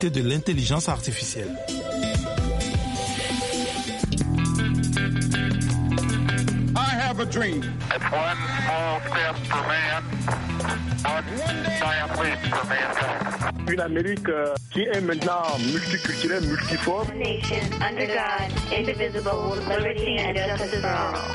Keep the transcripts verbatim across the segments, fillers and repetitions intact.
de l'intelligence artificielle. I have a dream. It's one small step for man, one giant leap for mankind. Une Amérique euh, qui est maintenant multiculturelle, multiforme. Nation under God, indivisible, with liberty and justice for all.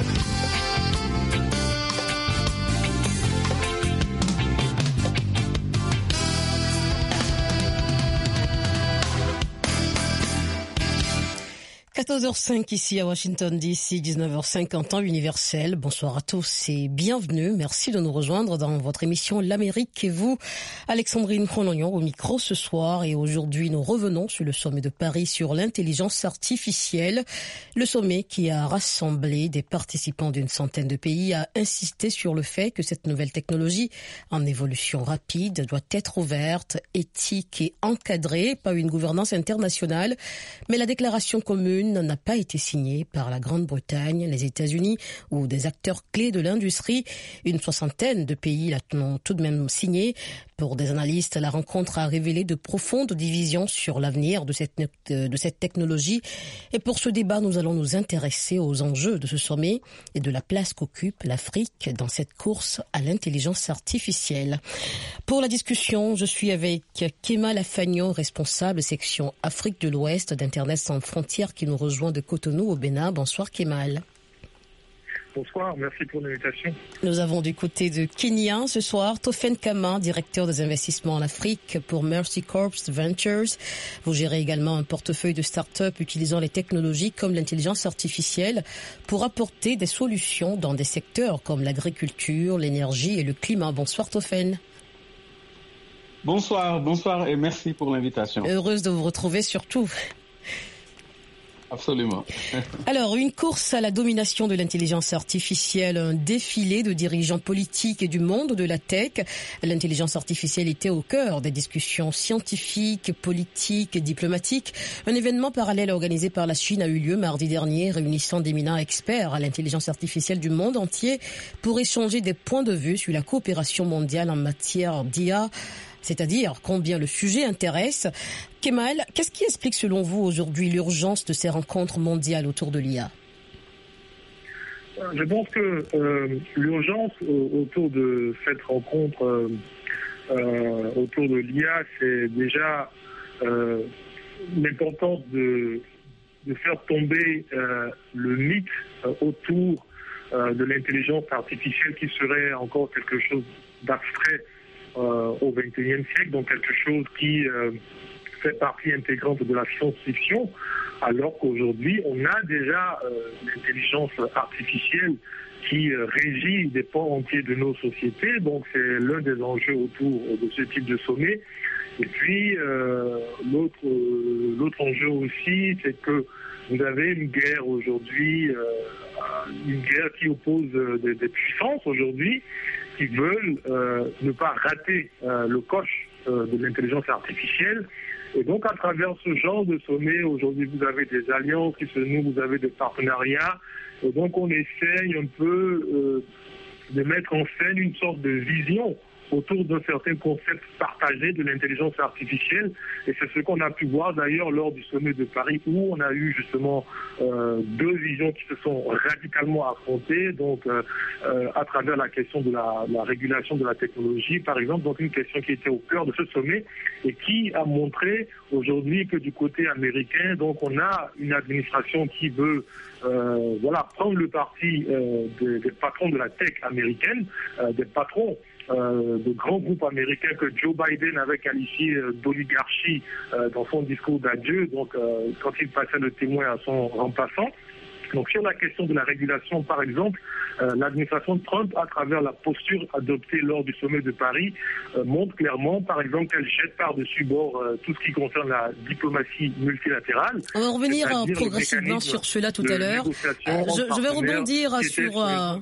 quatorze heures cinq ici à Washington D C, dix-neuf heures cinq en temps universel. Bonsoir à tous et bienvenue. Merci de nous rejoindre dans votre émission L'Amérique et vous, Alexandrine Cronognon au micro ce soir. Et aujourd'hui, nous revenons sur le sommet de Paris sur l'intelligence artificielle. Le sommet qui a rassemblé des participants d'une centaine de pays a insisté sur le fait que cette nouvelle technologie en évolution rapide doit être ouverte, éthique et encadrée par une gouvernance internationale. Mais la déclaration commune n'a pas été signée par la Grande-Bretagne, les États-Unis ou des acteurs clés de l'industrie. Une soixantaine de pays l'ont tout de même signé. Pour des analystes, la rencontre a révélé de profondes divisions sur l'avenir de cette, de cette technologie. Et pour ce débat, nous allons nous intéresser aux enjeux de ce sommet et de la place qu'occupe l'Afrique dans cette course à l'intelligence artificielle. Pour la discussion, je suis avec Kemal Afagnon, responsable section Afrique de l'Ouest d'Internet sans frontières, qui nous rejoint de Cotonou au Bénin. Bonsoir Kemal. Bonsoir, merci pour l'invitation. Nous avons du côté de Kenya ce soir Tofen Kama, directeur des investissements en Afrique pour Mercy Corps Ventures. Vous gérez également un portefeuille de start-up utilisant les technologies comme l'intelligence artificielle pour apporter des solutions dans des secteurs comme l'agriculture, l'énergie et le climat. Bonsoir Tofen. Bonsoir, bonsoir et merci pour l'invitation. Heureuse de vous retrouver surtout. Absolument. Alors, une course à la domination de l'intelligence artificielle, un défilé de dirigeants politiques et du monde de la tech. L'intelligence artificielle était au cœur des discussions scientifiques, politiques et diplomatiques. Un événement parallèle organisé par la Chine a eu lieu mardi dernier, réunissant d'éminents experts à l'intelligence artificielle du monde entier pour échanger des points de vue sur la coopération mondiale en matière d'I A, c'est-à-dire combien le sujet intéresse. Kemal, qu'est-ce qui explique selon vous aujourd'hui l'urgence de ces rencontres mondiales autour de l'I A ? Je pense que euh, l'urgence autour de cette rencontre euh, euh, autour de l'I A, c'est déjà euh, l'importance de, de faire tomber euh, le mythe euh, autour euh, de l'intelligence artificielle qui serait encore quelque chose d'abstrait Euh, au vingt et unième siècle, donc quelque chose qui euh, fait partie intégrante de la science-fiction, alors qu'aujourd'hui, on a déjà euh, l'intelligence artificielle qui euh, régit des pans entiers de nos sociétés, donc c'est l'un des enjeux autour de ce type de sommet. Et puis, euh, l'autre, euh, l'autre enjeu aussi, c'est que vous avez une guerre aujourd'hui, euh, une guerre qui oppose euh, des, des puissances aujourd'hui, qui veulent euh, ne pas rater euh, le coche euh, de l'intelligence artificielle. Et donc, à travers ce genre de sommet, aujourd'hui, vous avez des alliances qui se nouent, vous avez des partenariats. Et donc, on essaye un peu euh, de mettre en scène une sorte de vision autour d'un certain concept partagé de l'intelligence artificielle. Et c'est ce qu'on a pu voir d'ailleurs lors du sommet de Paris, où on a eu justement euh, deux visions qui se sont radicalement affrontées, donc euh, euh, à travers la question de la, la régulation de la technologie, par exemple, donc une question qui était au cœur de ce sommet et qui a montré aujourd'hui que du côté américain, donc on a une administration qui veut euh, voilà, prendre le parti euh, des, des patrons de la tech américaine, euh, des patrons Euh, de grands groupes américains que Joe Biden avait qualifié euh, d'oligarchie euh, dans son discours d'adieu, donc euh, quand il passait le témoin à son remplaçant. Donc sur la question de la régulation, par exemple, euh, l'administration Trump, à travers la posture adoptée lors du sommet de Paris, euh, montre clairement, par exemple, qu'elle jette par-dessus bord euh, tout ce qui concerne la diplomatie multilatérale. On va revenir progressivement sur cela tout à l'heure. Euh, je, je vais rebondir sur... Euh...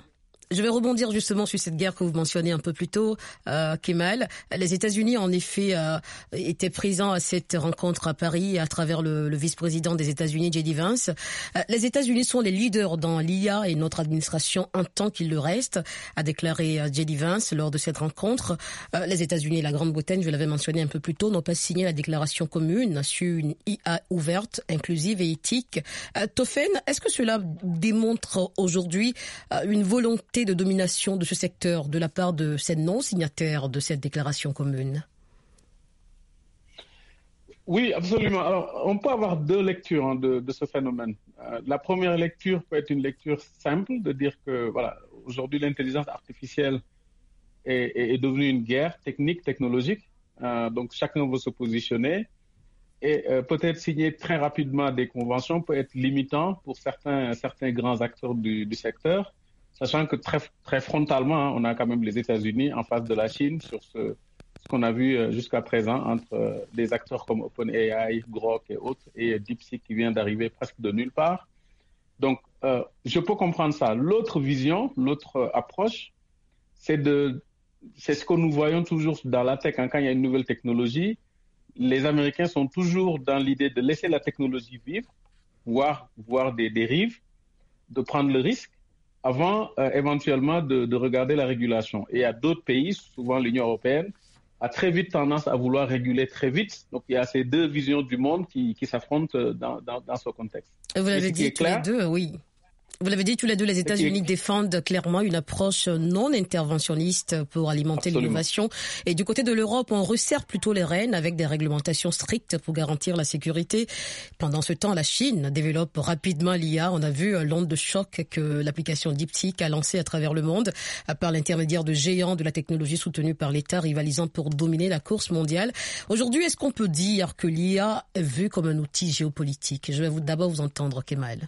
Je vais rebondir justement sur cette guerre que vous mentionnez un peu plus tôt, euh, Kemal. Les États-Unis, en effet, euh, étaient présents à cette rencontre à Paris à travers le, le vice-président des États-Unis, J D Vance. Euh, les États-Unis sont les leaders dans l'I A et notre administration en tant qu'il le reste, a déclaré euh, J D Vance lors de cette rencontre. Euh, les États-Unis et la Grande-Bretagne, je l'avais mentionné un peu plus tôt, n'ont pas signé la déclaration commune sur une I A ouverte, inclusive et éthique. Euh, Tofen, est-ce que cela démontre aujourd'hui euh, une volonté de domination de ce secteur de la part de ces non-signataires de cette déclaration commune? Oui, absolument. Alors, on peut avoir deux lectures hein, de, de ce phénomène. Euh, la première lecture peut être une lecture simple, de dire que voilà, aujourd'hui l'intelligence artificielle est, est, est devenue une guerre technique, technologique. Euh, donc chacun veut se positionner. Et euh, peut-être signer très rapidement des conventions peut être limitant pour certains, certains grands acteurs du, du secteur. Sachant que très, très frontalement, hein, on a quand même les États-Unis en face de la Chine sur ce, ce qu'on a vu euh, jusqu'à présent entre euh, des acteurs comme OpenAI, Grok et autres, et DeepSeek qui vient d'arriver presque de nulle part. Donc, euh, je peux comprendre ça. L'autre vision, l'autre euh, approche, c'est de, c'est ce que nous voyons toujours dans la tech. Hein, quand il y a une nouvelle technologie, les Américains sont toujours dans l'idée de laisser la technologie vivre, voir, voir des dérives, de prendre le risque, avant euh, éventuellement de, de regarder la régulation. Et il y a d'autres pays, souvent l'Union européenne, a très vite tendance à vouloir réguler très vite. Donc il y a ces deux visions du monde qui, qui s'affrontent dans, dans, dans ce contexte. Vous l'avez dit tous les deux, oui. Vous l'avez dit tous les deux, les États-Unis défendent clairement une approche non interventionniste pour alimenter Absolument. l'innovation. Et du côté de l'Europe, on resserre plutôt les rênes avec des réglementations strictes pour garantir la sécurité. Pendant ce temps, la Chine développe rapidement l'I A. On a vu l'onde de choc que l'application DeepSeek a lancée à travers le monde par l'intermédiaire de géants de la technologie soutenus par l'État rivalisant pour dominer la course mondiale. Aujourd'hui, est-ce qu'on peut dire que l'I A est vue comme un outil géopolitique? Je vais vous, d'abord vous entendre, Kemal.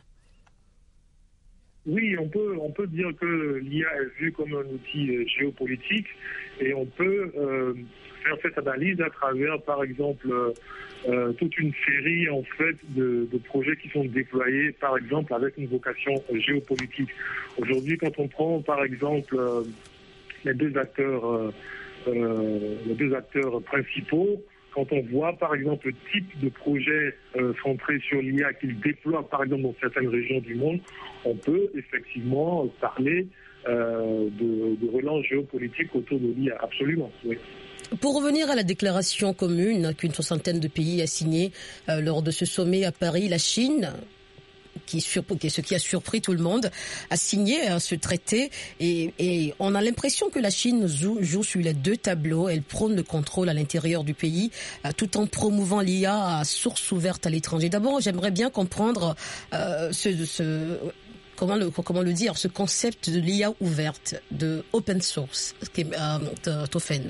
Oui, on peut, on peut dire que l'I A est vue comme un outil euh, géopolitique et on peut euh, faire cette analyse à travers, par exemple, euh, euh, toute une série en fait de, de projets qui sont déployés, par exemple, avec une vocation euh, géopolitique. Aujourd'hui, quand on prend, par exemple, euh, les deux acteurs, euh, euh, les deux acteurs principaux. Quand on voit, par exemple, le type de projet euh, centré sur l'I A qu'ils déploient, par exemple, dans certaines régions du monde, on peut effectivement parler euh, de, de relance géopolitique autour de l'I A. Absolument, oui. Pour revenir à la déclaration commune qu'une soixantaine de pays a signée euh, lors de ce sommet à Paris, la Chine, qui, sur, qui, ce qui a surpris tout le monde, a signé hein, ce traité et, et on a l'impression que la Chine joue, joue sur les deux tableaux. Elle prône le contrôle à l'intérieur du pays euh, tout en promouvant l'I A à source ouverte à l'étranger. D'abord, j'aimerais bien comprendre euh, ce, ce comment le comment le dire, ce concept de l'I A ouverte, de open source, euh, Tofen.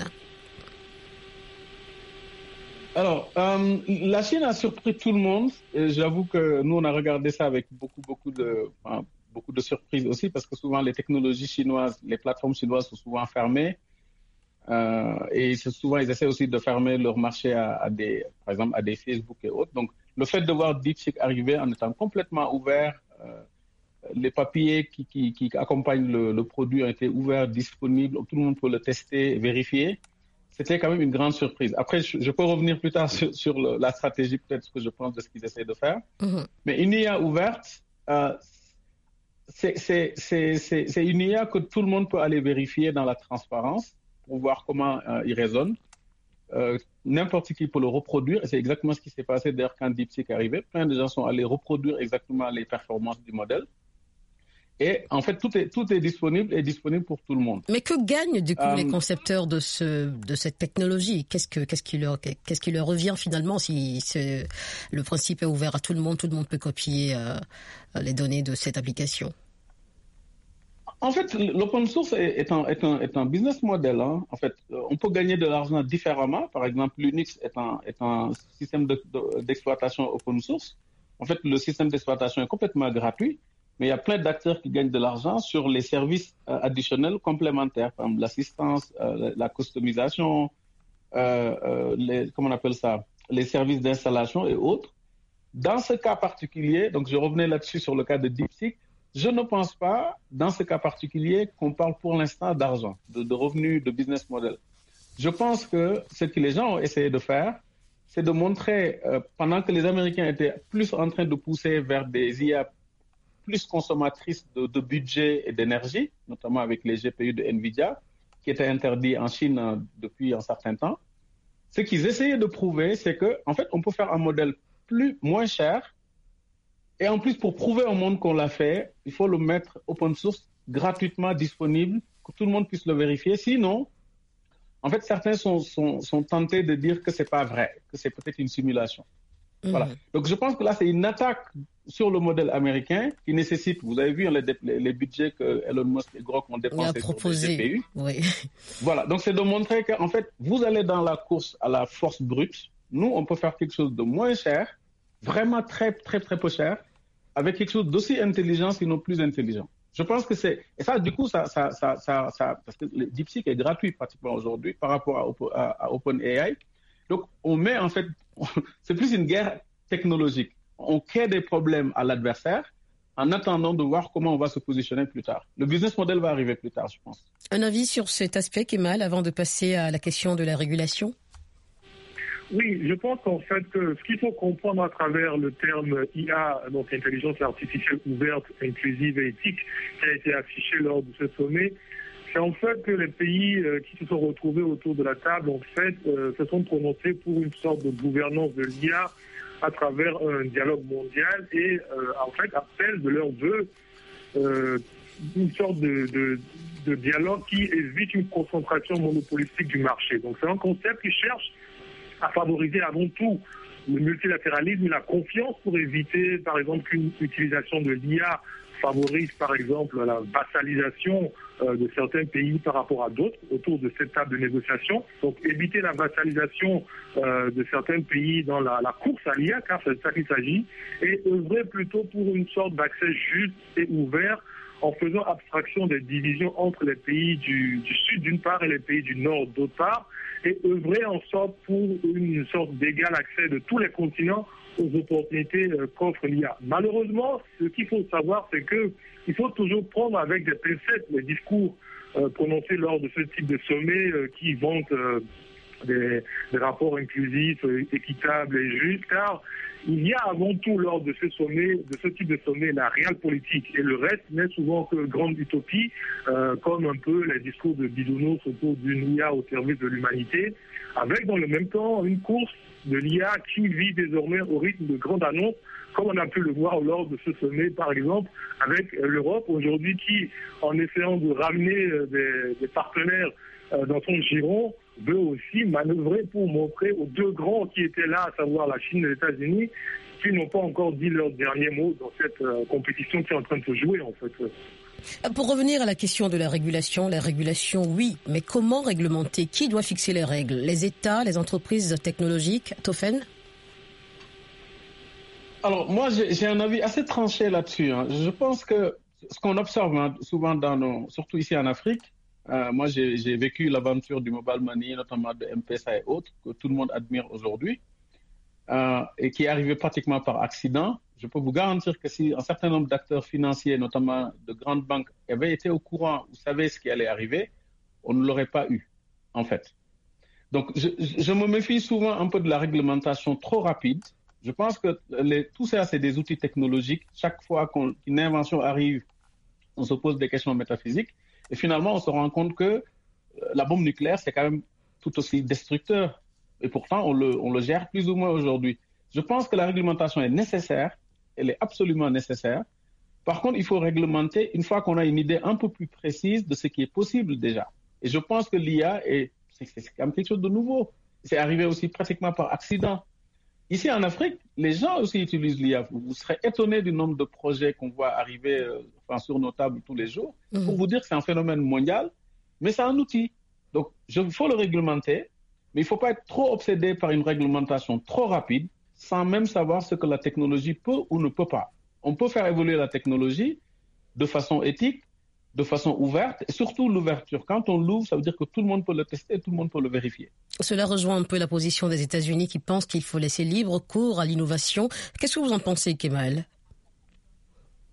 Alors, euh, la Chine a surpris tout le monde. Et j'avoue que nous, on a regardé ça avec beaucoup, beaucoup de, enfin, beaucoup de surprises aussi, parce que souvent les technologies chinoises, les plateformes chinoises sont souvent fermées. Euh, et souvent, ils essaient aussi de fermer leur marché à, à des, par exemple, à des Facebook et autres. Donc, le fait de voir DeepSeek arriver en étant complètement ouvert, euh, les papiers qui, qui, qui accompagnent le, le produit ont été ouverts, disponibles, tout le monde peut le tester, vérifier. C'était quand même une grande surprise. Après, je, je peux revenir plus tard sur, sur le, la stratégie, peut-être ce que je pense de ce qu'ils essaient de faire. Mm-hmm. Mais une I A ouverte, euh, c'est, c'est, c'est, c'est, c'est une I A que tout le monde peut aller vérifier dans la transparence pour voir comment euh, il résonne. Euh, n'importe qui peut le reproduire, et c'est exactement ce qui s'est passé d'ailleurs quand DeepSeek est arrivé. Plein de gens sont allés reproduire exactement les performances du modèle. Et en fait, tout est, tout est disponible et disponible pour tout le monde. Mais que gagnent du coup euh, les concepteurs de, ce, de cette technologie? Qu'est-ce, que, qu'est-ce, qui leur, qu'est-ce qui leur revient finalement si c'est, le principe est ouvert à tout le monde, tout le monde peut copier euh, les données de cette application? En fait, l'open source est, est, un, est, un, est un business model. Hein. En fait, on peut gagner de l'argent différemment. Par exemple, Linux est un, est un système de, de, d'exploitation open source. En fait, le système d'exploitation est complètement gratuit. Mais il y a plein d'acteurs qui gagnent de l'argent sur les services euh, additionnels complémentaires, par exemple l'assistance, euh, la customisation, euh, euh, les, comment on appelle ça, les services d'installation et autres. Dans ce cas particulier, donc je revenais là-dessus sur le cas de DeepSeek, je ne pense pas, dans ce cas particulier, qu'on parle pour l'instant d'argent, de, de revenus, de business model. Je pense que ce que les gens ont essayé de faire, c'est de montrer, euh, pendant que les Américains étaient plus en train de pousser vers des I A plus consommatrices de, de budget et d'énergie, notamment avec les G P U de Nvidia, qui étaient interdits en Chine euh, depuis un certain temps, ce qu'ils essayaient de prouver, c'est que, en fait, on peut faire un modèle plus, moins cher. Et en plus, pour prouver au monde qu'on l'a fait, il faut le mettre open source, gratuitement disponible, que tout le monde puisse le vérifier. Sinon, en fait, certains sont, sont, sont tentés de dire que c'est pas vrai, que c'est peut-être une simulation. Mmh. Voilà. Donc, je pense que là, c'est une attaque sur le modèle américain qui nécessite, vous avez vu les, les, les budgets que Elon Musk et Grok ont dépensés sur les G P U. Oui. Voilà. Donc, c'est de montrer qu'en fait, vous allez dans la course à la force brute. Nous, on peut faire quelque chose de moins cher, vraiment très, très, très peu cher, avec quelque chose d'aussi intelligent, sinon plus intelligent. Je pense que c'est... Et ça, du coup, ça, ça, ça, ça, ça parce que le DeepSeek est gratuit pratiquement aujourd'hui par rapport à, à, à OpenAI. Donc, on met en fait... c'est plus une guerre technologique. On crée des problèmes à l'adversaire en attendant de voir comment on va se positionner plus tard. Le business model va arriver plus tard, je pense. Un avis sur cet aspect, Kemal, avant de passer à la question de la régulation? Oui, je pense qu'en fait, que ce qu'il faut comprendre à travers le terme I A, donc intelligence artificielle ouverte, inclusive et éthique, qui a été affiché lors de ce sommet, c'est en fait que les pays euh, qui se sont retrouvés autour de la table, en fait, euh, se sont prononcés pour une sorte de gouvernance de l'I A à travers un dialogue mondial et, euh, en fait, appellent de leur vœu euh, une sorte de, de, de dialogue qui évite une concentration monopolistique du marché. Donc, c'est un concept qui cherche à favoriser avant tout le multilatéralisme et la confiance pour éviter, par exemple, qu'une utilisation de l'I A favorise, par exemple, la vassalisation euh, de certains pays par rapport à d'autres autour de cette table de négociation. Donc, éviter la vassalisation euh, de certains pays dans la, la course à l'I A, car c'est de ça qu'il s'agit, et œuvrer plutôt pour une sorte d'accès juste et ouvert en faisant abstraction des divisions entre les pays du, du Sud d'une part et les pays du Nord d'autre part, et œuvrer en sorte pour une sorte d'égal accès de tous les continents aux opportunités euh, qu'offre l'I A. Malheureusement, ce qu'il faut savoir, c'est que il faut toujours prendre avec des pincettes les discours euh, prononcés lors de ce type de sommet euh, qui vantent euh, des, des rapports inclusifs, euh, équitables et justes, car il y a avant tout lors de ce sommet, de ce type de sommet, la réelle politique. Et le reste n'est souvent que grande utopie, euh, comme un peu les discours de bisounours autour d'une I A au service de l'humanité, avec dans le même temps une course de l'I A qui vit désormais au rythme de grandes annonces, comme on a pu le voir lors de ce sommet, par exemple, avec l'Europe aujourd'hui qui, en essayant de ramener des, des partenaires euh, dans son giron, veut aussi manœuvrer pour montrer aux deux grands qui étaient là, à savoir la Chine et les États-Unis, qui n'ont pas encore dit leur dernier mot dans cette euh, compétition qui est en train de se jouer, en fait. Pour revenir à la question de la régulation, la régulation, oui, mais comment réglementer? Qui doit fixer les règles? Les États, les entreprises technologiques? Tofen? Alors, moi, j'ai, j'ai un avis assez tranché là-dessus. Hein. Je pense que ce qu'on observe hein, souvent, dans nos, surtout ici en Afrique, euh, moi, j'ai, j'ai vécu l'aventure du mobile money, notamment de M-Pesa et autres, que tout le monde admire aujourd'hui, euh, et qui est arrivé pratiquement par accident. Je peux vous garantir que si un certain nombre d'acteurs financiers, notamment de grandes banques, avaient été au courant ou savaient ce qui allait arriver, on ne l'aurait pas eu, en fait. Donc, je, je me méfie souvent un peu de la réglementation trop rapide. Je pense que les, tout ça, c'est des outils technologiques. Chaque fois qu'une invention arrive, on se pose des questions métaphysiques. Et finalement, on se rend compte que la bombe nucléaire, c'est quand même tout aussi destructeur. Et pourtant, on le, on le gère plus ou moins aujourd'hui. Je pense que la réglementation est nécessaire. Elle est absolument nécessaire. Par contre, il faut réglementer une fois qu'on a une idée un peu plus précise de ce qui est possible déjà. Et je pense que l'I A, est, c'est, c'est quand même quelque chose de nouveau. C'est arrivé aussi pratiquement par accident. Ici en Afrique, les gens aussi utilisent l'I A. Vous serez étonnés du nombre de projets qu'on voit arriver euh, enfin, sur nos tables tous les jours. Mmh. Pour vous dire que c'est un phénomène mondial, mais c'est un outil. Donc, il faut le réglementer, mais il ne faut pas être trop obsédé par une réglementation trop rapide, sans même savoir ce que la technologie peut ou ne peut pas. On peut faire évoluer la technologie de façon éthique, de façon ouverte, et surtout l'ouverture. Quand on l'ouvre, ça veut dire que tout le monde peut le tester, tout le monde peut le vérifier. Cela rejoint un peu la position des États-Unis qui pensent qu'il faut laisser libre cours à l'innovation. Qu'est-ce que vous en pensez, Kemal?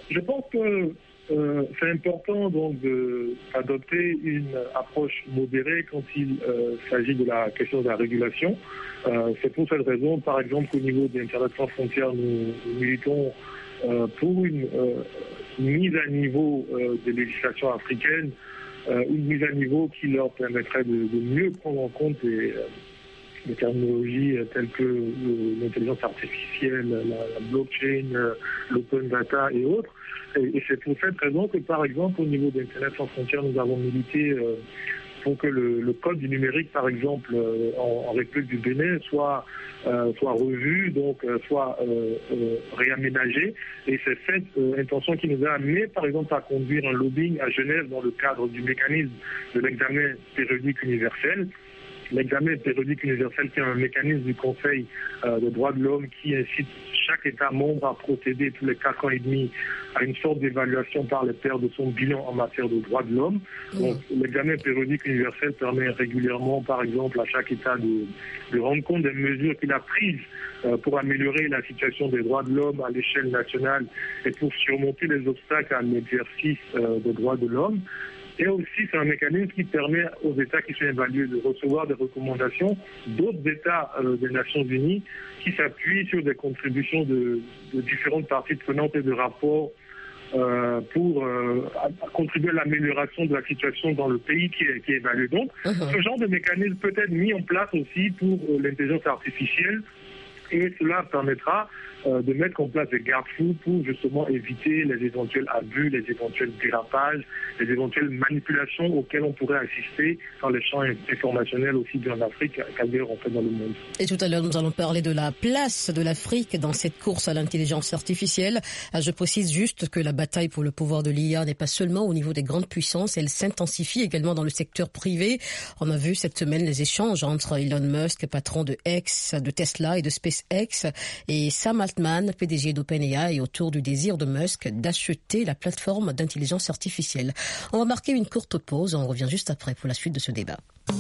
je pense que euh, c'est important donc d'adopter une approche modérée quand il euh, s'agit de la question de la régulation. Euh, c'est pour cette raison, par exemple, qu'au niveau d'Internet sans frontières, nous, nous militons euh, pour une, euh, une mise à niveau euh, des législations africaines, euh, une mise à niveau qui leur permettrait de, de mieux prendre en compte les, les terminologies telles que euh, l'intelligence artificielle, la, la blockchain, euh, l'open data et autres. Et, et c'est pour cette raison que, par exemple, au niveau d'Internet sans frontières, nous avons milité euh, pour que le, le code du numérique, par exemple, euh, en, en République du Bénin, soit, euh, soit revu, donc euh, soit euh, euh, réaménagé. Et c'est cette euh, intention qui nous a amené, par exemple, à conduire un lobbying à Genève dans le cadre du mécanisme de l'examen périodique universel. L'examen périodique universel, qui est un mécanisme du Conseil euh, des droits de l'homme qui incite chaque État membre à procéder tous les quatre ans et demi à une sorte d'évaluation par les pairs de son bilan en matière de droits de l'homme. Donc, l'examen périodique universel permet régulièrement, par exemple, à chaque État de, de rendre compte des mesures qu'il a prises euh, pour améliorer la situation des droits de l'homme à l'échelle nationale et pour surmonter les obstacles à l'exercice euh, des droits de l'homme. Et aussi, c'est un mécanisme qui permet aux États qui sont évalués de recevoir des recommandations d'autres États euh, des Nations Unies qui s'appuient sur des contributions de, de différentes parties prenantes et de rapports euh, pour euh, contribuer à l'amélioration de la situation dans le pays qui est, qui est évalué. Donc, uh-huh. ce genre de mécanisme peut être mis en place aussi pour euh, l'intelligence artificielle. Et cela permettra euh, de mettre en place des garde-fous pour justement éviter les éventuels abus, les éventuels dérapages, les éventuelles manipulations auxquelles on pourrait assister dans les champs informationnels aussi bien en Afrique qu'ailleurs en fait dans le monde. Et tout à l'heure, nous allons parler de la place de l'Afrique dans cette course à l'intelligence artificielle. Je précise juste que la bataille pour le pouvoir de l'I A n'est pas seulement au niveau des grandes puissances, elle s'intensifie également dans le secteur privé. On a vu cette semaine les échanges entre Elon Musk, patron de X, de Tesla et de SpaceX, et Sam Altman, P D G d'OpenAI, autour du désir de Musk d'acheter la plateforme d'intelligence artificielle. On va marquer une courte pause, on revient juste après pour la suite de ce débat.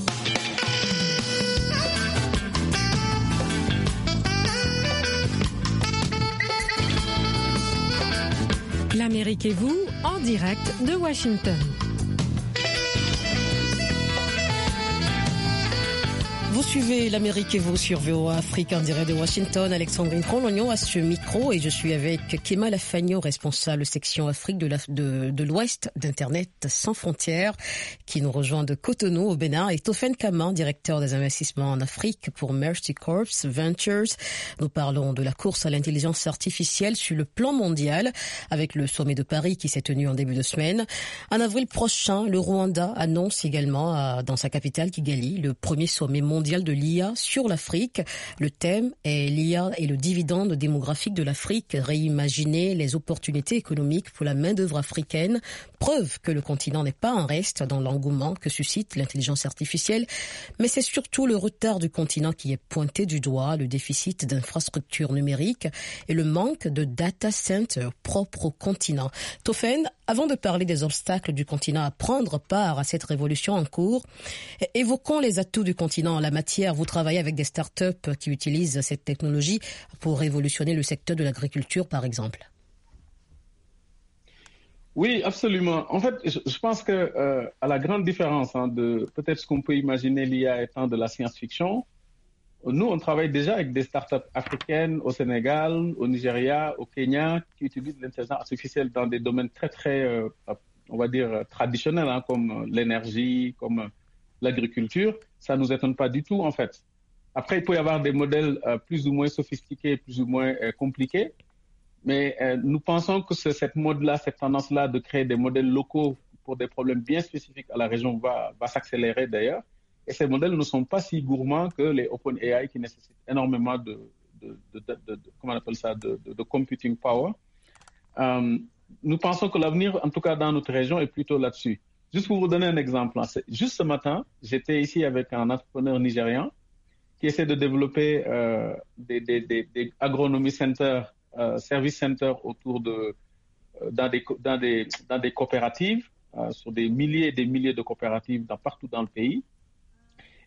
L'Amérique et vous, en direct de Washington. Vous suivez l'Amérique et vous sur V O A Afrique en direct de Washington. Alexandrine Front-Lognon à ce micro et je suis avec Kemal Afagno, responsable section Afrique de, la, de, de l'Ouest d'Internet sans frontières, qui nous rejoint de Cotonou au Bénin, et Tofen Kaman, directeur des investissements en Afrique pour Mercy Corps Ventures. Nous parlons de la course à l'intelligence artificielle sur le plan mondial avec le sommet de Paris qui s'est tenu en début de semaine. En avril prochain, le Rwanda annonce également à, dans sa capitale Kigali le premier sommet mondial mondial de l'I A sur l'Afrique. Le thème est l'I A et le dividende démographique de l'Afrique, réimaginer les opportunités économiques pour la main-d'œuvre africaine. Preuve que le continent n'est pas en reste dans l'engouement que suscite l'intelligence artificielle, mais c'est surtout le retard du continent qui est pointé du doigt, le déficit d'infrastructures numériques et le manque de data centers propres au continent. Tofen, avant de parler des obstacles du continent à prendre part à cette révolution en cours, évoquons les atouts du continent en la matière. Vous travaillez avec des startups qui utilisent cette technologie pour révolutionner le secteur de l'agriculture, par exemple. Oui, absolument. En fait, je, je pense que euh, à la grande différence hein, de peut-être ce qu'on peut imaginer l'I A étant de la science-fiction, nous, on travaille déjà avec des startups africaines au Sénégal, au Nigeria, au Kenya, qui utilisent l'intelligence artificielle dans des domaines très, très, euh, on va dire, traditionnels, hein, comme l'énergie, comme l'agriculture. Ça ne nous étonne pas du tout, en fait. Après, il peut y avoir des modèles euh, plus ou moins sophistiqués, plus ou moins euh, compliqués. Mais euh, nous pensons que ce, cette mode-là, cette tendance-là de créer des modèles locaux pour des problèmes bien spécifiques à la région va, va s'accélérer d'ailleurs. Et ces modèles ne sont pas si gourmands que les OpenAI qui nécessitent énormément de, de, de, de, de, de comment on appelle ça, de, de, de computing power. Euh, nous pensons que l'avenir, en tout cas dans notre région, est plutôt là-dessus. Juste pour vous donner un exemple, hein, juste ce matin, j'étais ici avec un entrepreneur nigérian qui essaie de développer euh, des, des, des, des agronomy centers, euh, service centers autour de euh, dans des dans des dans des coopératives, euh, sur des milliers et des milliers de coopératives dans, partout dans le pays.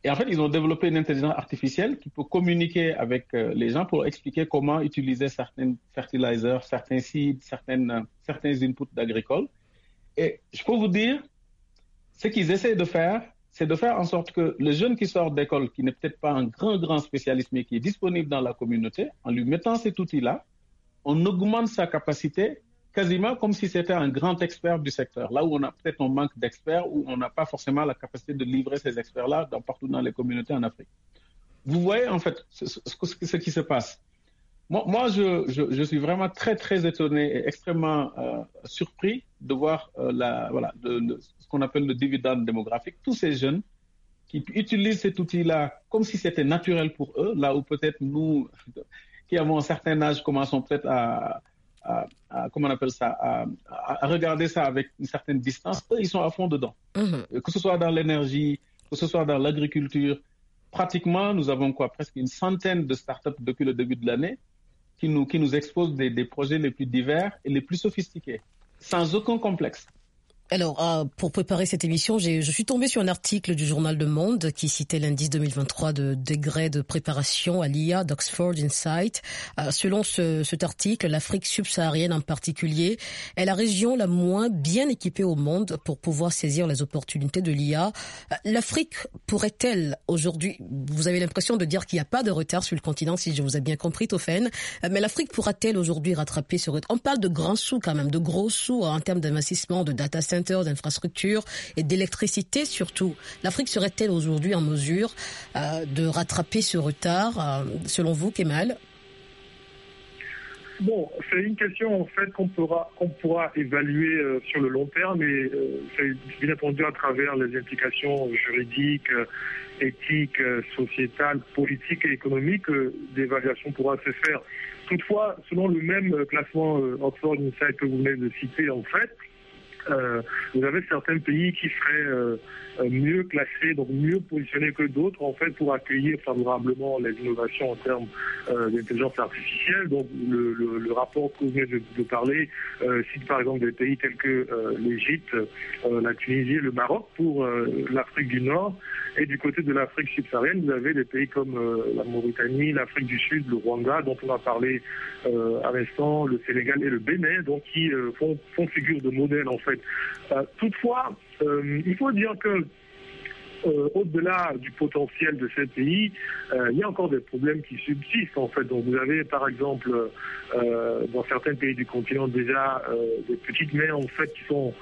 Et en fait, ils ont développé une intelligence artificielle qui peut communiquer avec euh, les gens pour expliquer comment utiliser certains fertilizers, certains seeds, certaines, euh, certains inputs d'agricoles. Et je peux vous dire, ce qu'ils essaient de faire, c'est de faire en sorte que le jeune qui sort d'école, qui n'est peut-être pas un grand, grand spécialiste, mais qui est disponible dans la communauté, en lui mettant cet outil-là, on augmente sa capacité quasiment comme si c'était un grand expert du secteur. Là où on a peut-être un manque d'experts, où on n'a pas forcément la capacité de livrer ces experts-là dans, partout dans les communautés en Afrique. Vous voyez en fait ce, ce, ce qui se passe. Moi, moi je, je, je suis vraiment très, très étonné et extrêmement euh, surpris de voir euh, la, voilà, de, de, ce qu'on appelle le dividende démographique. Tous ces jeunes qui utilisent cet outil-là comme si c'était naturel pour eux, là où peut-être nous, qui avons un certain âge, commençons peut-être à... À, à, comment on appelle ça, à, à regarder ça avec une certaine distance, eux, ils sont à fond dedans. Mmh. Que ce soit dans l'énergie, que ce soit dans l'agriculture, pratiquement, nous avons quoi, presque une centaine de startups depuis le début de l'année qui nous, qui nous exposent des, des projets les plus divers et les plus sophistiqués, sans aucun complexe. Alors, euh, pour préparer cette émission, j'ai, je suis tombée sur un article du journal Le Monde qui citait l'indice deux mille vingt-trois de degré de préparation à l'I A d'Oxford Insight. Euh, selon ce, cet article, l'Afrique subsaharienne en particulier est la région la moins bien équipée au monde pour pouvoir saisir les opportunités de l'I A. Euh, L'Afrique pourrait-elle aujourd'hui, vous avez l'impression de dire qu'il n'y a pas de retard sur le continent, si je vous ai bien compris, Tofen, euh, mais l'Afrique pourra-t-elle aujourd'hui rattraper ce retard? On parle de grands sous quand même, de gros sous en termes d'investissement, de data center, d'infrastructures et d'électricité surtout. L'Afrique serait-elle aujourd'hui en mesure euh, de rattraper ce retard, euh, selon vous, Kemal? Bon, c'est une question en fait qu'on pourra, qu'on pourra évaluer euh, sur le long terme, et euh, c'est bien entendu à travers les implications juridiques, euh, éthiques, euh, sociétales, politiques et économiques, euh, l'évaluation pourra se faire. Toutefois, selon le même classement euh, Oxford Insight que vous venez de citer, en fait, Euh, vous avez certains pays qui seraient euh, mieux classés, donc mieux positionnés que d'autres, en fait, pour accueillir favorablement les innovations en termes euh, d'intelligence artificielle. Donc, le, le, le rapport que vous venez de, de parler euh, cite par exemple des pays tels que euh, l'Égypte, euh, la Tunisie et le Maroc pour euh, l'Afrique du Nord. Et du côté de l'Afrique subsaharienne, vous avez des pays comme euh, la Mauritanie, l'Afrique du Sud, le Rwanda, dont on a parlé euh, à l'instant, le Sénégal et le Bénin, donc qui euh, font, font figure de modèle en fait. Euh, toutefois, euh, il faut dire que euh, au-delà du potentiel de ces pays, euh, il y a encore des problèmes qui subsistent en fait. Donc vous avez par exemple euh, dans certains pays du continent déjà euh, des petites mers en fait qui sont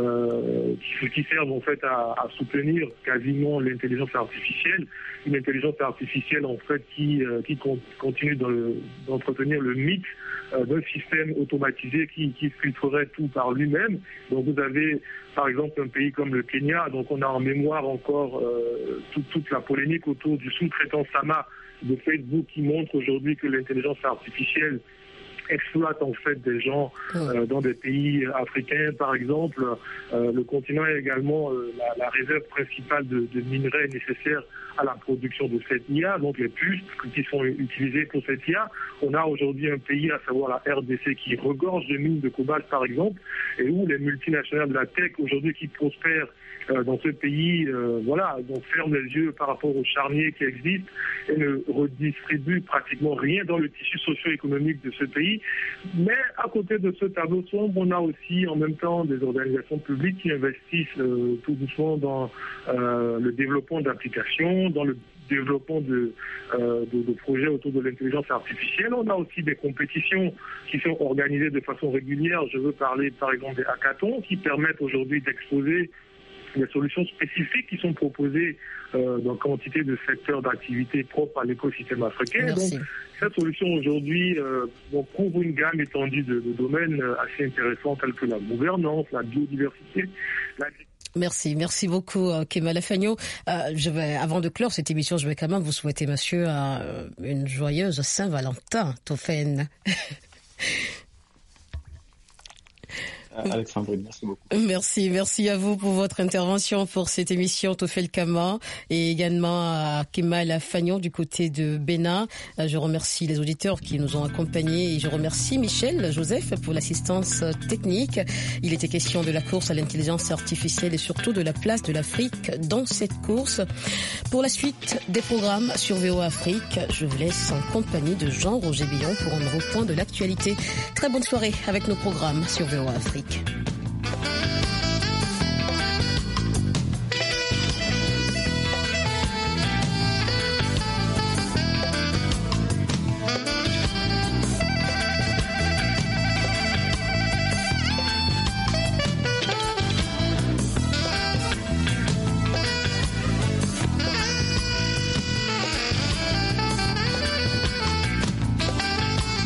Euh, qui, qui servent en fait à, à soutenir quasiment l'intelligence artificielle, une intelligence artificielle en fait qui, euh, qui con, continue de, d'entretenir le mythe euh, d'un système automatisé qui, qui filtrerait tout par lui-même. Donc vous avez par exemple un pays comme le Kenya, donc on a en mémoire encore euh, tout, toute la polémique autour du sous-traitant Sama de Facebook qui montre aujourd'hui que l'intelligence artificielle exploite en fait des gens euh, dans des pays africains, par exemple. Euh, le continent est également euh, la, la réserve principale de, de minerais nécessaires à la production de cette I A, donc les puces qui sont utilisées pour cette I A. On a aujourd'hui un pays, à savoir la R D C, qui regorge de mines de cobalt, par exemple, et où les multinationales de la tech, aujourd'hui, qui prospèrent euh, dans ce pays, euh, voilà, donc ferment les yeux par rapport aux charniers qui existent et ne redistribuent pratiquement rien dans le tissu socio-économique de ce pays. Mais à côté de ce tableau sombre, on a aussi en même temps des organisations publiques qui investissent euh, tout doucement dans euh, le développement d'applications, dans le développement de, euh, de, de projets autour de l'intelligence artificielle. On a aussi des compétitions qui sont organisées de façon régulière. Je veux parler par exemple des hackathons qui permettent aujourd'hui d'exposer des solutions spécifiques qui sont proposées euh, dans quantité de secteurs d'activité propres à l'écosystème africain. Merci. Donc, cette solution aujourd'hui euh, donc, couvre une gamme étendue de, de domaines assez intéressants tels que la gouvernance, la biodiversité, l'agriculture. Merci, merci beaucoup Kemal Afagno. Euh, je vais, avant de clore cette émission, je vais quand même vous souhaiter, monsieur, euh, une joyeuse Saint-Valentin, Tofen. Alexandrine, merci beaucoup. Merci, merci à vous pour votre intervention pour cette émission Tofel Kama et également à Kemal Fagnon du côté de Bénin. Je remercie les auditeurs qui nous ont accompagnés et je remercie Michel Joseph pour l'assistance technique. Il était question de la course à l'intelligence artificielle et surtout de la place de l'Afrique dans cette course. Pour la suite des programmes sur V O A Afrique, je vous laisse en compagnie de Jean-Roger Billon pour un nouveau point de l'actualité. Très bonne soirée avec nos programmes sur V O A Afrique.